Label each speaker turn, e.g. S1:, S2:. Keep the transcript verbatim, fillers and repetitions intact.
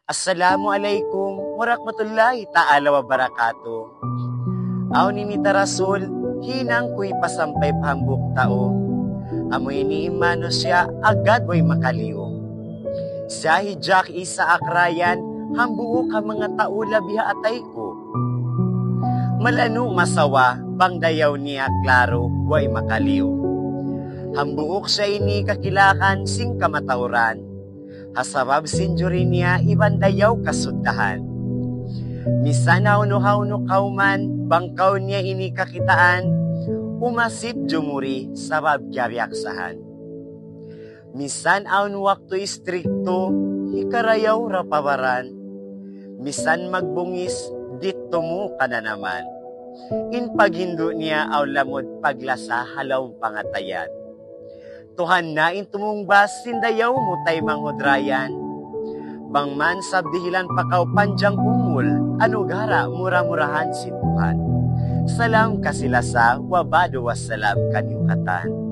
S1: Assalamualaikum warahmatullahi ta'ala wa barakatuh. Aw ni ni Rasul, hinang kuy pasampay pahambuk tao. Amoy ni imano siya, agad way makaliw. Siya hijak isa akrayan, hambuo ka mga tao labiha atay ko. Malano masawa, bang dayaw niya klaro, way makaliw. Hambuok siya ini kakilakan, sing kamatauran. Hasabab sinjuri niya, iban dayaw kasuddahan. Misan hauno-hauno kauman, bangkaw niya ini kakitaan, umasip jumuri, sabab gyabiyaksahan. Misan aun waktu istrikto, hikarayaw rapawaran. Misan magbungis, dito mo ka na naman. In paghindo niya aw lamod paglasa halaw pangatayan. Tuhan na in tumumbas, sindayaw mo tay manghudrayan. Bangman sabdihilan pakaw panjang umul, anugara mura-murahan si Tuhan. Salam kasilasa, wabado wassalam kanyukatan.